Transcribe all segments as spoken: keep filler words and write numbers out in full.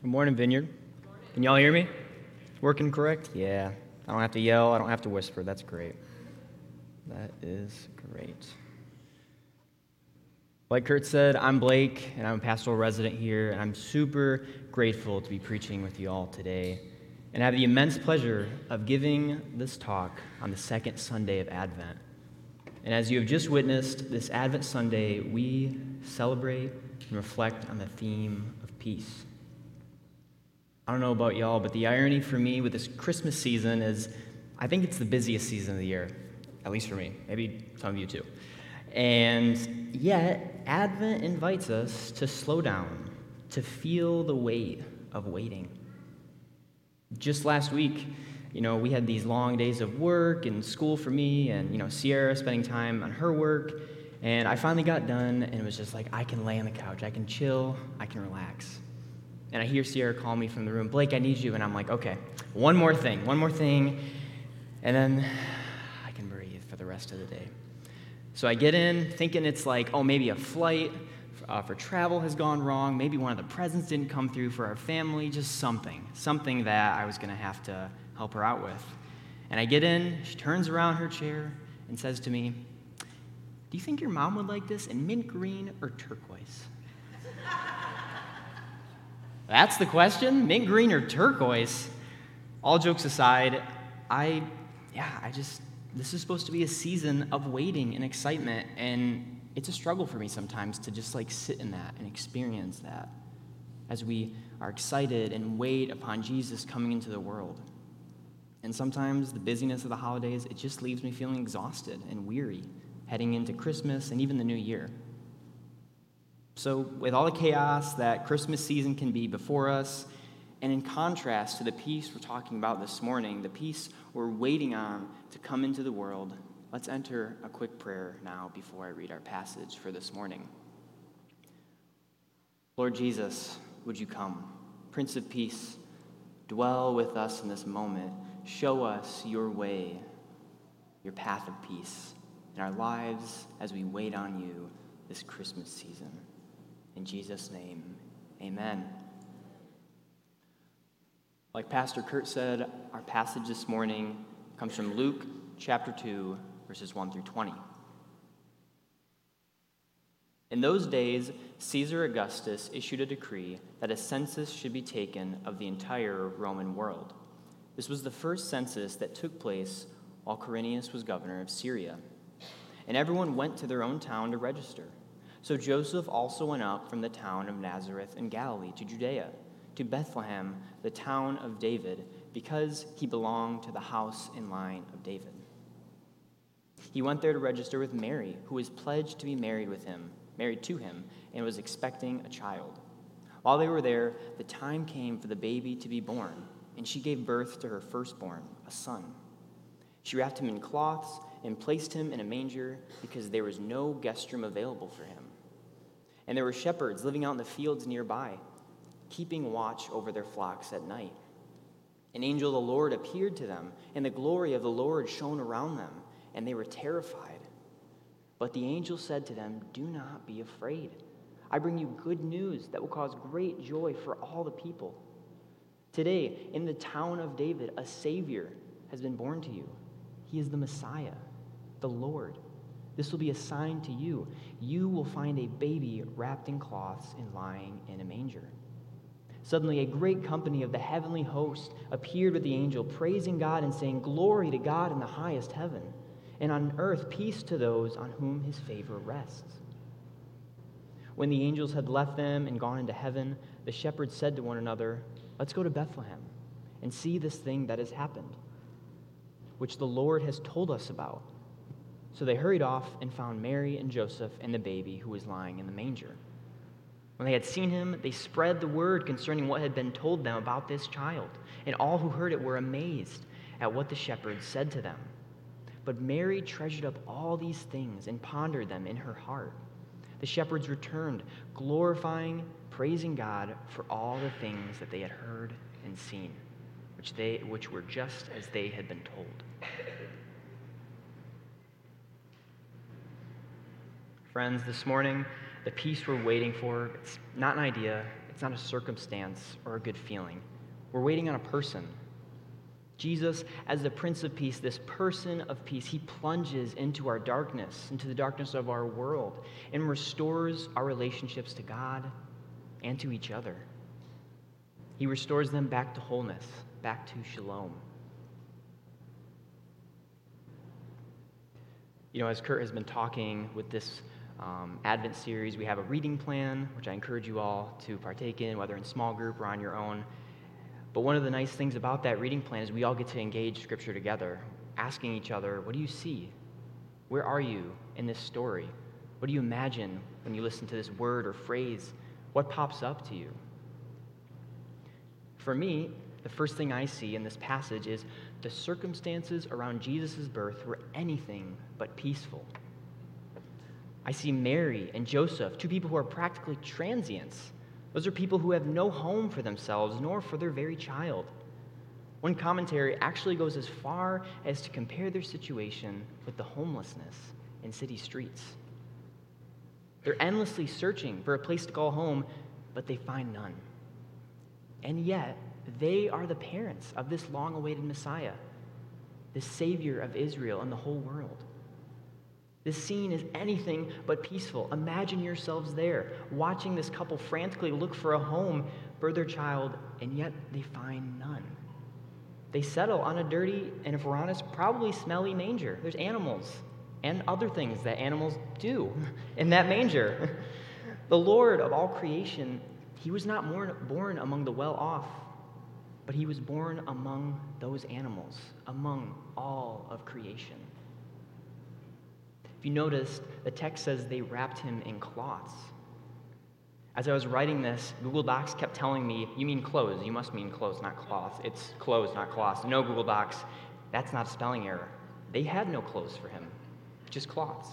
Good morning, Vineyard. Can y'all hear me? Working correct? Yeah. I don't have to yell. I don't have to whisper. That's great. That is great. Like Kurt said, I'm Blake, and I'm a pastoral resident here, and I'm super grateful to be preaching with you all today. And I have the immense pleasure of giving this talk on the second Sunday of Advent. And as you have just witnessed, this Advent Sunday, we celebrate and reflect on the theme of peace. I don't know about y'all, but the irony for me with this Christmas season is I think it's the busiest season of the year, at least for me. Maybe some of you too. And yet, Advent invites us to slow down, to feel the weight of waiting. Just last week, you know, we had these long days of work and school for me, and, you know, Sierra spending time on her work, and I finally got done, and it was just like, I can lay on the couch, I can chill, I can relax. And I hear Sierra call me from the room, Blake, I need you, and I'm like, okay, one more thing, one more thing, and then I can breathe for the rest of the day. So I get in thinking it's like, oh, maybe a flight uh, for travel has gone wrong, maybe one of the presents didn't come through for our family, just something, something that I was going to have to help her out with. And I get in, she turns around her chair and says to me, do you think your mom would like this in mint green or turquoise? That's the question, mint green or turquoise? All jokes aside, I, yeah, I just, this is supposed to be a season of waiting and excitement, and it's a struggle for me sometimes to just like sit in that and experience that as we are excited and wait upon Jesus coming into the world. And sometimes the busyness of the holidays, it just leaves me feeling exhausted and weary heading into Christmas and even the new year. So with all the chaos that Christmas season can be before us, and in contrast to the peace we're talking about this morning, the peace we're waiting on to come into the world, let's enter a quick prayer now before I read our passage for this morning. Lord Jesus, would you come? Prince of Peace, dwell with us in this moment. Show us your way, your path of peace in our lives as we wait on you this Christmas season. In Jesus' name, amen. Like Pastor Kurt said, our passage this morning comes from Luke chapter two, verses one through twenty. In those days, Caesar Augustus issued a decree that a census should be taken of the entire Roman world. This was the first census that took place while Quirinius was governor of Syria. And everyone went to their own town to register. So Joseph also went up from the town of Nazareth in Galilee to Judea, to Bethlehem, the town of David, because he belonged to the house and line of David. He went there to register with Mary, who was pledged to be married with him, married to him, and was expecting a child. While they were there, the time came for the baby to be born, and she gave birth to her firstborn, a son. She wrapped him in cloths and placed him in a manger because there was no guest room available for him. And there were shepherds living out in the fields nearby, keeping watch over their flocks at night. An angel of the Lord appeared to them, and the glory of the Lord shone around them, and they were terrified. But the angel said to them, do not be afraid. I bring you good news that will cause great joy for all the people. Today, in the town of David, a Savior has been born to you. He is the Messiah, the Lord. This will be a sign to you. You will find a baby wrapped in cloths and lying in a manger. Suddenly, a great company of the heavenly host appeared with the angel, praising God and saying, glory to God in the highest heaven, and on earth peace to those on whom his favor rests. When the angels had left them and gone into heaven, the shepherds said to one another, let's go to Bethlehem and see this thing that has happened, which the Lord has told us about. So they hurried off and found Mary and Joseph and the baby who was lying in the manger. When they had seen him, they spread the word concerning what had been told them about this child, and all who heard it were amazed at what the shepherds said to them. But Mary treasured up all these things and pondered them in her heart. The shepherds returned, glorifying, praising God for all the things that they had heard and seen, which they which were just as they had been told. Friends, this morning, the peace we're waiting for, it's not an idea, it's It's not a circumstance or a good feeling. We're waiting on a person. Jesus, as the Prince of Peace, this person of peace, he plunges into our darkness, into the darkness of our world, and restores our relationships to God and to each other. He restores them back to wholeness, back to shalom. You know, as Kurt has been talking with this um, Advent series, we have a reading plan, which I encourage you all to partake in, whether in small group or on your own. But one of the nice things about that reading plan is we all get to engage Scripture together, asking each other, what do you see? Where are you in this story? What do you imagine when you listen to this word or phrase? What pops up to you? For me, the first thing I see in this passage is the circumstances around Jesus' birth were anything but peaceful. I see Mary and Joseph, two people who are practically transients. Those are people who have no home for themselves, nor for their very child. One commentary actually goes as far as to compare their situation with the homelessness in city streets. They're endlessly searching for a place to call home, but they find none. And yet, they are the parents of this long-awaited Messiah, the Savior of Israel and the whole world. This scene is anything but peaceful. Imagine yourselves there, watching this couple frantically look for a home for their child, and yet they find none. They settle on a dirty, and if we're honest, probably smelly manger. There's animals and other things that animals do in that manger. The Lord of all creation, he was not born, born among the well-off, but he was born among those animals, among all of creation. If you noticed, the text says they wrapped him in cloths. As I was writing this, Google Docs kept telling me, you mean clothes. You must mean clothes, not cloths. It's clothes, not cloths. No, Google Docs, that's not a spelling error. They had no clothes for him, just cloths.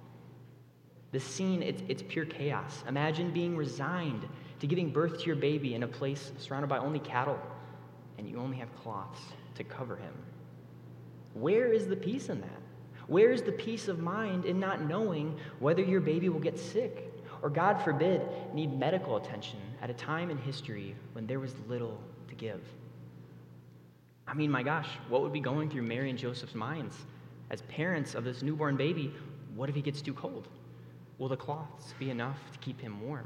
The scene, it's, it's pure chaos. Imagine being resigned to giving birth to your baby in a place surrounded by only cattle, and you only have cloths to cover him. Where is the peace in that? Where is the peace of mind in not knowing whether your baby will get sick or, God forbid, need medical attention at a time in history when there was little to give? I mean, my gosh, what would be going through Mary and Joseph's minds as parents of this newborn baby? What if he gets too cold? Will the cloths be enough to keep him warm?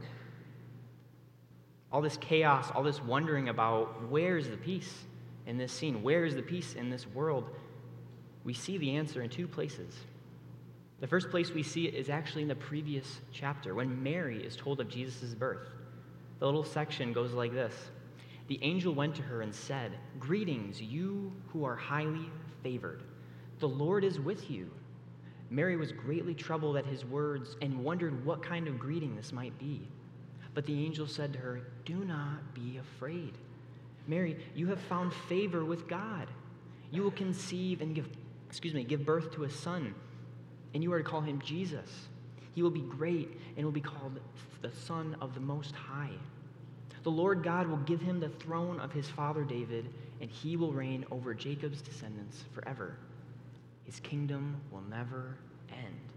All this chaos, all this wondering about where is the peace in this scene? Where is the peace in this world? We see the answer in two places. The first place we see it is actually in the previous chapter, when Mary is told of Jesus' birth. The little section goes like this. The angel went to her and said, "Greetings, you who are highly favored. The Lord is with you." Mary was greatly troubled at his words and wondered what kind of greeting this might be. But the angel said to her, "Do not be afraid. Mary, you have found favor with God. You will conceive and give excuse me, give birth to a son, and you are to call him Jesus. He will be great and will be called the Son of the Most High. The Lord God will give him the throne of his father David, and he will reign over Jacob's descendants forever. His kingdom will never end."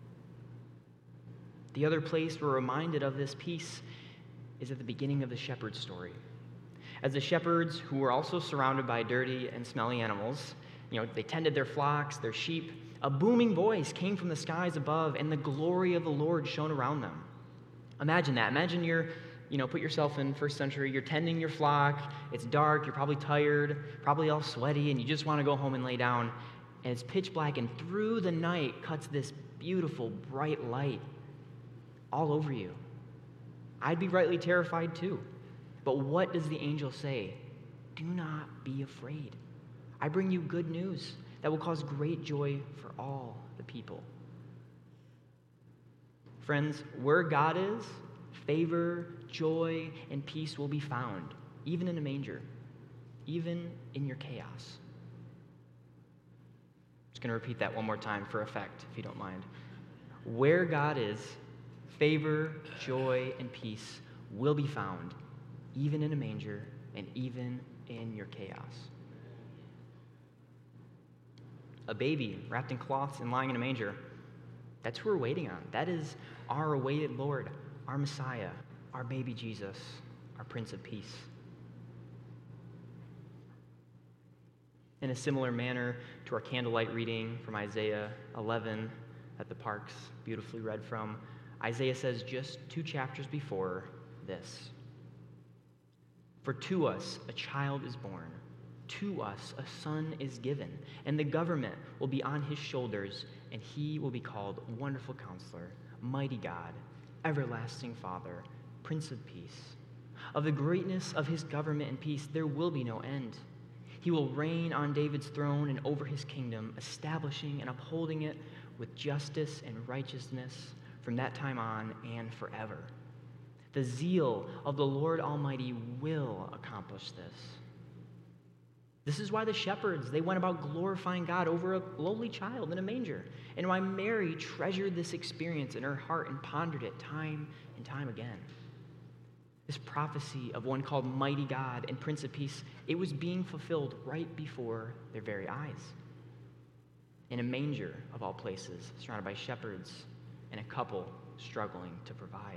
The other place we're reminded of this peace is at the beginning of the shepherd's story. As the shepherds, who were also surrounded by dirty and smelly animals, you know, they tended their flocks, their sheep, a booming voice came from the skies above, and the glory of the Lord shone around them. Imagine that. Imagine you're, you know, put yourself in first century, you're tending your flock, it's dark, you're probably tired, probably all sweaty, and you just want to go home and lay down, and it's pitch black, and through the night cuts this beautiful, bright light all over you. I'd be rightly terrified too. But what does the angel say? Do not be afraid. I bring you good news that will cause great joy for all the people. Friends, where God is, favor, joy, and peace will be found, even in a manger, even in your chaos. I'm just going to repeat that one more time for effect, if you don't mind. Where God is, favor, joy, and peace will be found, even in a manger and even in your chaos. A baby wrapped in cloths and lying in a manger, that's who we're waiting on. That is our awaited Lord, our Messiah, our baby Jesus, our our Prince of Peace. In a similar manner to our candlelight reading from Isaiah eleven that the Parks beautifully read from, Isaiah says just two chapters before this, "For to us a child is born, to us a son is given, and the government will be on his shoulders, and he will be called Wonderful Counselor, Mighty God, Everlasting Father, Prince of Peace. Of the greatness of his government and peace there will be no end. He will reign on David's throne and over his kingdom, establishing and upholding it with justice and righteousness from that time on and forever. The zeal of the Lord Almighty will accomplish this." This is why the shepherds, they went about glorifying God over a lowly child in a manger, and why Mary treasured this experience in her heart and pondered it time and time again. This prophecy of one called Mighty God and Prince of Peace, it was being fulfilled right before their very eyes. In a manger, of all places, surrounded by shepherds and a couple struggling to provide.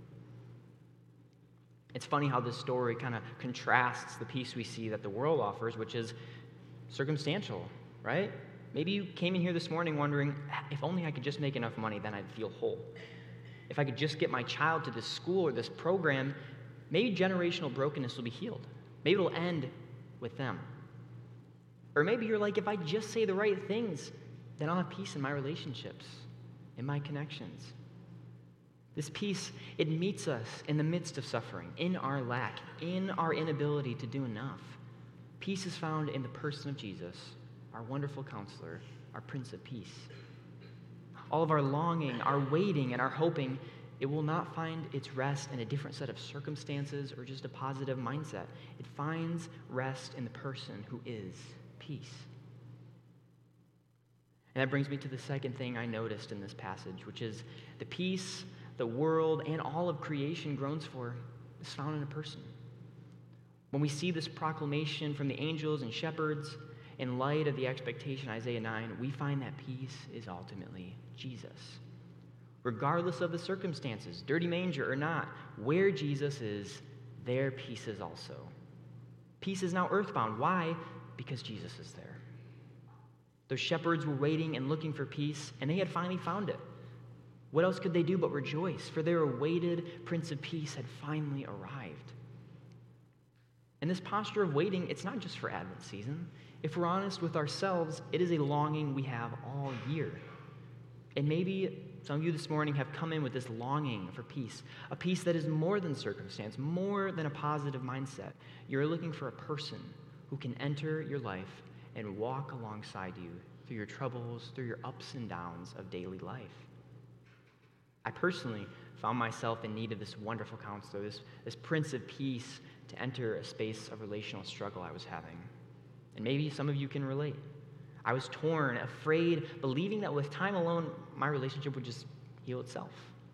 It's funny how this story kind of contrasts the peace we see that the world offers, which is circumstantial, right? Maybe you came in here this morning wondering, if only I could just make enough money, then I'd feel whole. If I could just get my child to this school or this program, maybe generational brokenness will be healed. Maybe it'll end with them. Or maybe you're like, if I just say the right things, then I'll have peace in my relationships, in my connections. This peace, it meets us in the midst of suffering, in our lack, in our inability to do enough. Peace is found in the person of Jesus, our wonderful counselor, our Prince of Peace. All of our longing, our waiting, and our hoping, it will not find its rest in a different set of circumstances or just a positive mindset. It finds rest in the person who is peace. And that brings me to the second thing I noticed in this passage, which is the peace the world and all of creation groans for is found in a person. When we see this proclamation from the angels and shepherds, in light of the expectation Isaiah nine, we find that peace is ultimately Jesus. Regardless of the circumstances, dirty manger or not, where Jesus is, there peace is also. Peace is now earthbound. Why? Because Jesus is there. Those shepherds were waiting and looking for peace, and they had finally found it. What else could they do but rejoice? For their awaited Prince of Peace had finally arrived. And this posture of waiting, it's not just for Advent season. If we're honest with ourselves, it is a longing we have all year. And maybe some of you this morning have come in with this longing for peace, a peace that is more than circumstance, more than a positive mindset. You're looking for a person who can enter your life and walk alongside you through your troubles, through your ups and downs of daily life. I personally found myself in need of this wonderful counselor, this, this Prince of Peace, to enter a space of relational struggle I was having. And maybe some of you can relate. I was torn, afraid, believing that with time alone, my relationship would just heal itself.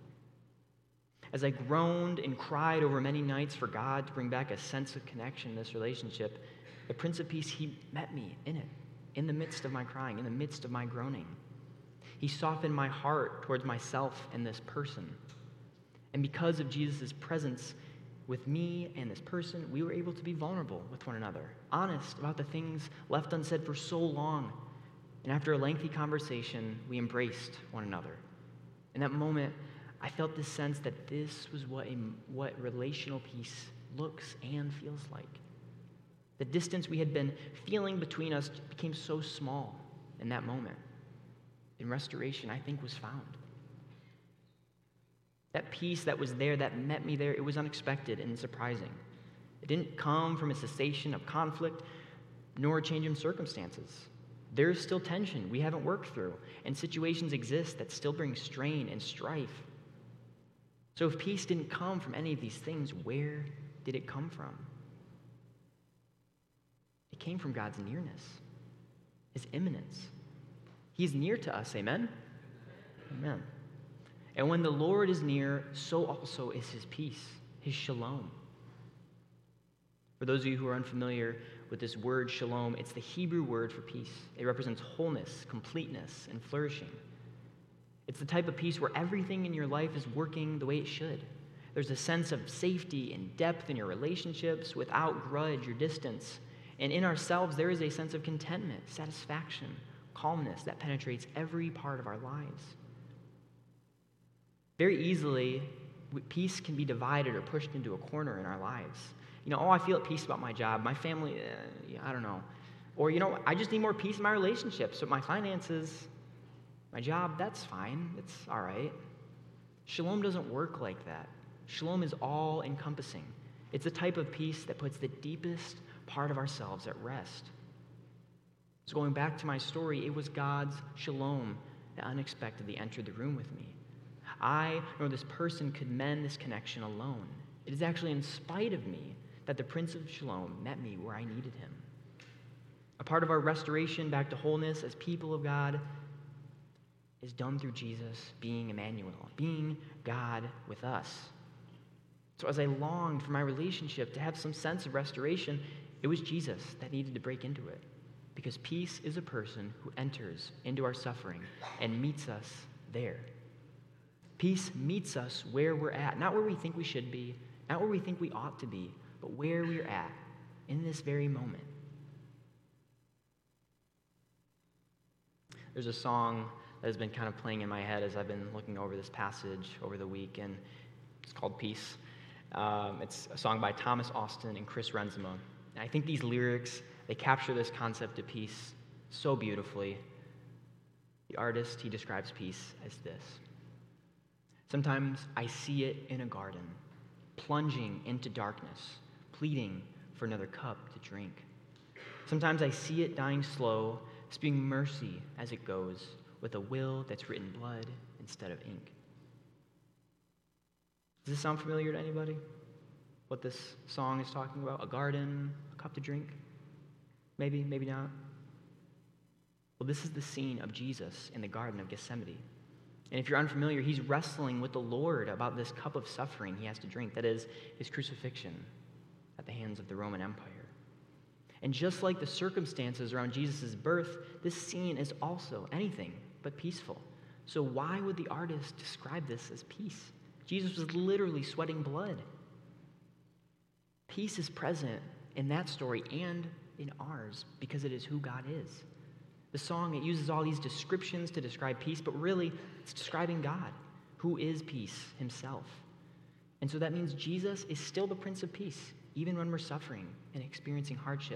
As I groaned and cried over many nights for God to bring back a sense of connection in this relationship, the Prince of Peace, he met me in it, in the midst of my crying, in the midst of my groaning. He softened my heart towards myself and this person. And because of Jesus' presence with me and this person, we were able to be vulnerable with one another, honest about the things left unsaid for so long. And after a lengthy conversation, we embraced one another. In that moment, I felt this sense that this was what, a, what relational peace looks and feels like. The distance we had been feeling between us became so small in that moment. And restoration, I think, was found. That peace that was there, that met me there, it was unexpected and surprising. It didn't come from a cessation of conflict, nor a change in circumstances. There is still tension we haven't worked through, and situations exist that still bring strain and strife. So if peace didn't come from any of these things, where did it come from? It came from God's nearness, his immanence. He's near to us, amen? Amen. And when the Lord is near, so also is his peace, his shalom. For those of you who are unfamiliar with this word shalom, it's the Hebrew word for peace. It represents wholeness, completeness, and flourishing. It's the type of peace where everything in your life is working the way it should. There's a sense of safety and depth in your relationships without grudge or distance. And in ourselves, there is a sense of contentment, satisfaction, calmness that penetrates every part of our lives. Very easily, peace can be divided or pushed into a corner in our lives. You know, oh, I feel at peace about my job, my family, uh, yeah, I don't know. Or, you know, I just need more peace in my relationships, so my finances, my job, that's fine, it's all right. Shalom doesn't work like that. Shalom is all-encompassing. It's a type of peace that puts the deepest part of ourselves at rest. So going back to my story, it was God's shalom that unexpectedly entered the room with me. I nor this person could mend this connection alone. It is actually in spite of me that the Prince of Shalom met me where I needed him. A part of our restoration back to wholeness as people of God is done through Jesus being Emmanuel, being God with us. So as I longed for my relationship to have some sense of restoration, it was Jesus that needed to break into it. Because peace is a person who enters into our suffering and meets us there. Peace meets us where we're at, not where we think we should be, not where we think we ought to be, but where we're at in this very moment. There's a song that has been kind of playing in my head as I've been looking over this passage over the week, and it's called Peace. Um, it's a song by Thomas Austin and Chris Renzema. And I think these lyrics, they capture this concept of peace so beautifully. The artist, he describes peace as this. Sometimes I see it in a garden, plunging into darkness, pleading for another cup to drink. Sometimes I see it dying slow, spewing mercy as it goes, with a will that's written blood instead of ink. Does this sound familiar to anybody? What this song is talking about? A garden, a cup to drink? Maybe, maybe not. Well, this is the scene of Jesus in the Garden of Gethsemane. And if you're unfamiliar, he's wrestling with the Lord about this cup of suffering he has to drink, that is, his crucifixion at the hands of the Roman Empire. And just like the circumstances around Jesus' birth, this scene is also anything but peaceful. So why would the artist describe this as peace? Jesus was literally sweating blood. Peace is present in that story and in ours because it is who God is. The song, it uses all these descriptions to describe peace, but really it's describing God, who is peace himself. And so that means Jesus is still the Prince of Peace, even when we're suffering and experiencing hardship.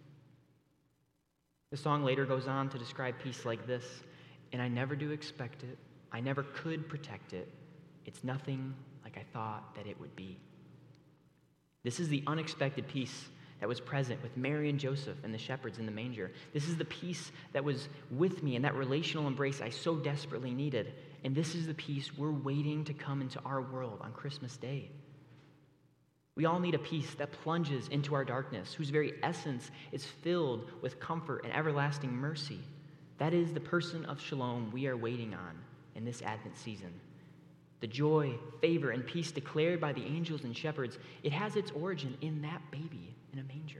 The song later goes on to describe peace like this, and I never do expect it, I never could protect it, it's nothing like I thought that it would be. This is the unexpected peace that was present with Mary and Joseph and the shepherds in the manger. This is the peace that was with me in that relational embrace I so desperately needed. And this is the peace we're waiting to come into our world on Christmas Day. We all need a peace that plunges into our darkness, whose very essence is filled with comfort and everlasting mercy. That is the person of Shalom we are waiting on in this Advent season. The joy, favor, and peace declared by the angels and shepherds, it has its origin in that baby in a manger.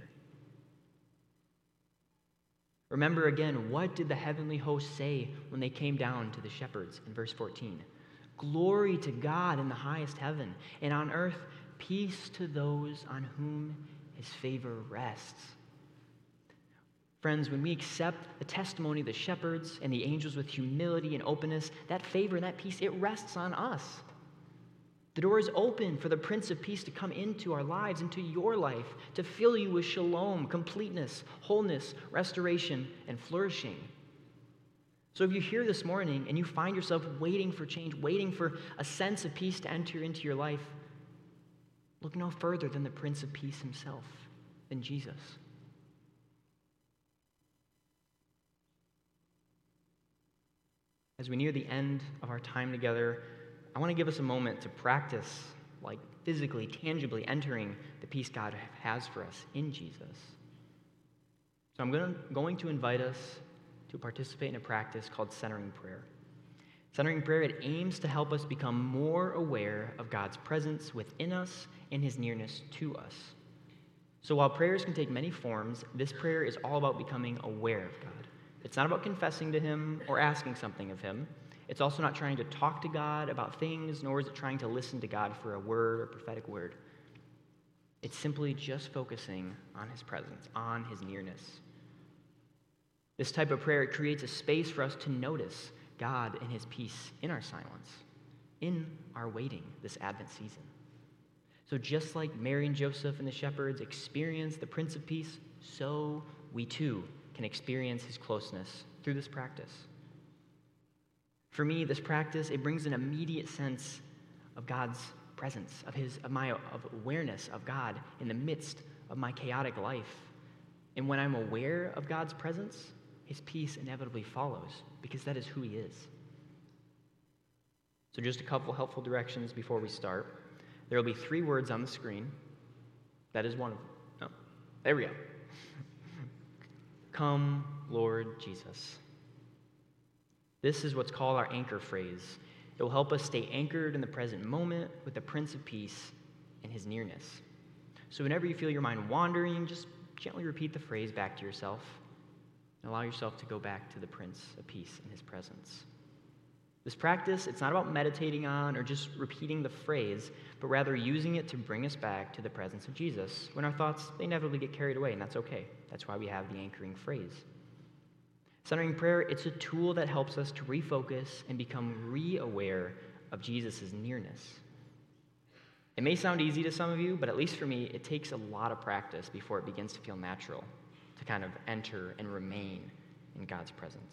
Remember again, what did the heavenly host say when they came down to the shepherds in verse fourteen? Glory to God in the highest heaven, and on earth peace to those on whom his favor rests. Friends, when we accept the testimony of the shepherds and the angels with humility and openness, that favor and that peace, it rests on us. The door is open for the Prince of Peace to come into our lives, into your life, to fill you with shalom, completeness, wholeness, restoration, and flourishing. So if you're here this morning and you find yourself waiting for change, waiting for a sense of peace to enter into your life, look no further than the Prince of Peace himself, than Jesus. As we near the end of our time together, I want to give us a moment to practice, like physically, tangibly entering the peace God has for us in Jesus. So I'm going to, going to invite us to participate in a practice called centering prayer. Centering prayer, it aims to help us become more aware of God's presence within us and his nearness to us. So while prayers can take many forms, this prayer is all about becoming aware of God. It's not about confessing to him or asking something of him. It's also not trying to talk to God about things, nor is it trying to listen to God for a word or prophetic word. It's simply just focusing on his presence, on his nearness. This type of prayer creates a space for us to notice God and his peace in our silence, in our waiting this Advent season. So just like Mary and Joseph and the shepherds experienced the Prince of Peace, so we too can experience his closeness through this practice. For me, this practice, it brings an immediate sense of God's presence, of his of my of awareness of God in the midst of my chaotic life. And when I'm aware of God's presence, his peace inevitably follows, because that is who he is. So just a couple helpful directions before we start. There will be three words on the screen. That is one of them. No, there we go. Come, Lord Jesus. This is what's called our anchor phrase. It will help us stay anchored in the present moment with the Prince of Peace and his nearness. So whenever you feel your mind wandering, just gently repeat the phrase back to yourself and allow yourself to go back to the Prince of Peace and his presence. This practice, it's not about meditating on or just repeating the phrase, but rather using it to bring us back to the presence of Jesus when our thoughts, they inevitably get carried away, and that's okay. That's why we have the anchoring phrase. Centering prayer, it's a tool that helps us to refocus and become re-aware of Jesus' nearness. It may sound easy to some of you, but at least for me, it takes a lot of practice before it begins to feel natural to kind of enter and remain in God's presence.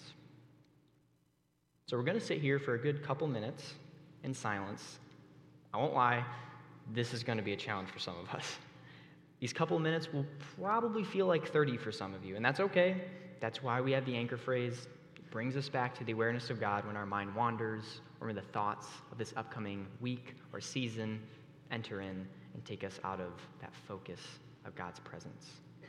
So we're going to sit here for a good couple minutes in silence. I won't lie, this is going to be a challenge for some of us. These couple minutes will probably feel like thirty for some of you, and that's okay. That's why we have the anchor phrase. It brings us back to the awareness of God when our mind wanders or when the thoughts of this upcoming week or season enter in and take us out of that focus of God's presence.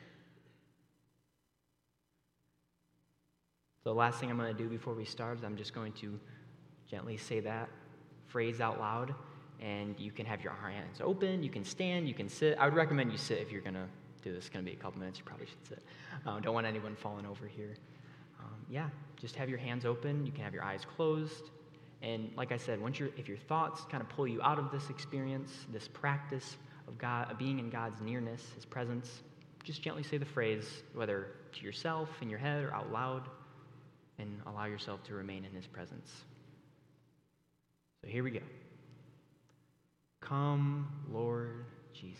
So the last thing I'm going to do before we start is I'm just going to gently say that phrase out loud, and you can have your hands open, you can stand, you can sit. I would recommend you sit if you're going to do this. It's going to be a couple minutes. You probably should sit. Um, don't want anyone falling over here. Um, yeah, just have your hands open. You can have your eyes closed. And like I said, once you're, if your thoughts kind of pull you out of this experience, this practice of God, of being in God's nearness, his presence, just gently say the phrase, whether to yourself, in your head, or out loud, and allow yourself to remain in his presence. So here we go. Come, Lord Jesus.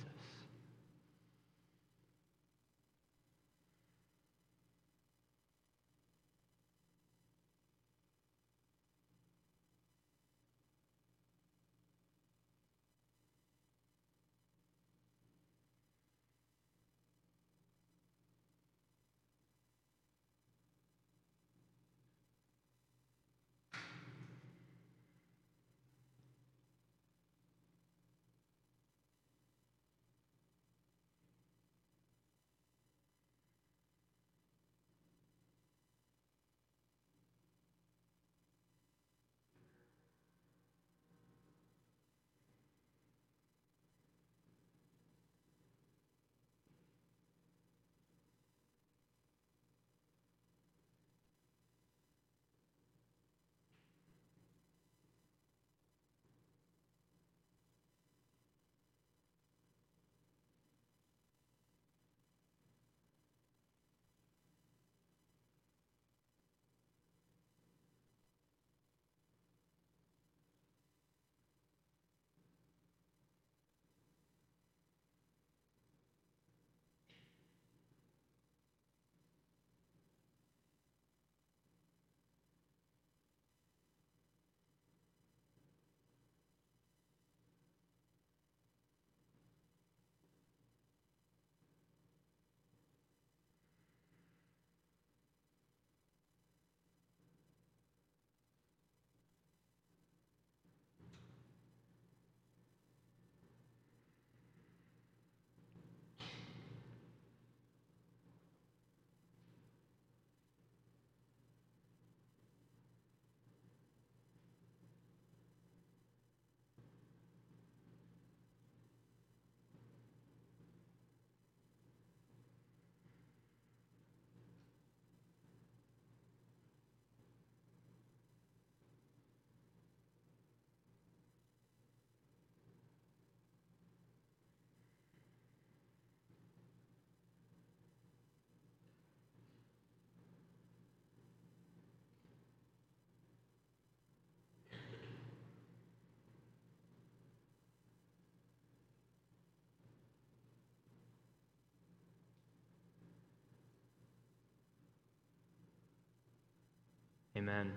Amen.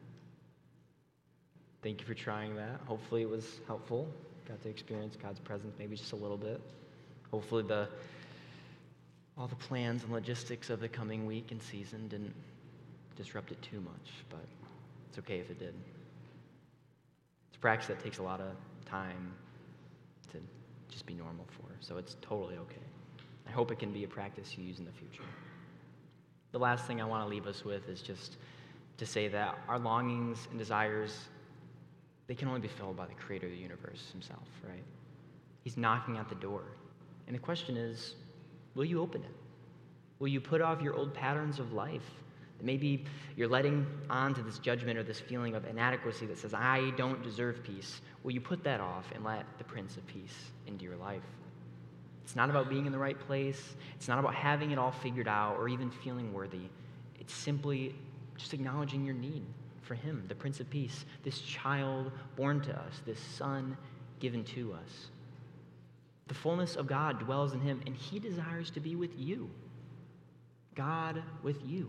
Thank you for trying that. Hopefully it was helpful. Got to experience God's presence maybe just a little bit. Hopefully the all the plans and logistics of the coming week and season didn't disrupt it too much, but it's okay if it did. It's a practice that takes a lot of time to just be normal for, so it's totally okay. I hope it can be a practice you use in the future. The last thing I want to leave us with is just to say that our longings and desires, they can only be filled by the creator of the universe himself, right? He's knocking at the door. And the question is, will you open it? Will you put off your old patterns of life? Maybe you're letting on to this judgment or this feeling of inadequacy that says, I don't deserve peace. Will you put that off and let the Prince of Peace into your life? It's not about being in the right place. It's not about having it all figured out or even feeling worthy. It's simply just acknowledging your need for him, the Prince of Peace, this child born to us, this son given to us. The fullness of God dwells in him, and he desires to be with you. God with you.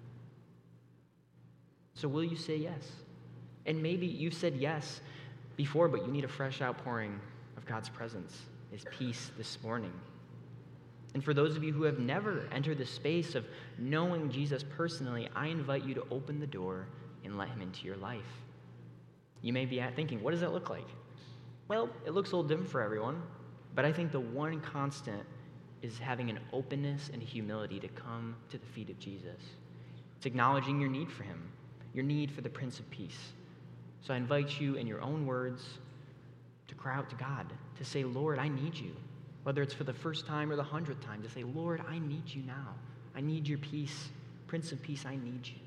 So will you say yes? And maybe you've said yes before, but you need a fresh outpouring of God's presence, his peace this morning. And for those of you who have never entered the space of knowing Jesus personally, I invite you to open the door and let him into your life. You may be thinking, what does that look like? Well, it looks a little different for everyone, but I think the one constant is having an openness and humility to come to the feet of Jesus. It's acknowledging your need for him, your need for the Prince of Peace. So I invite you in your own words to cry out to God, to say, Lord, I need you. Whether it's for the first time or the hundredth time, to say, Lord, I need you now. I need your peace. Prince of Peace, I need you.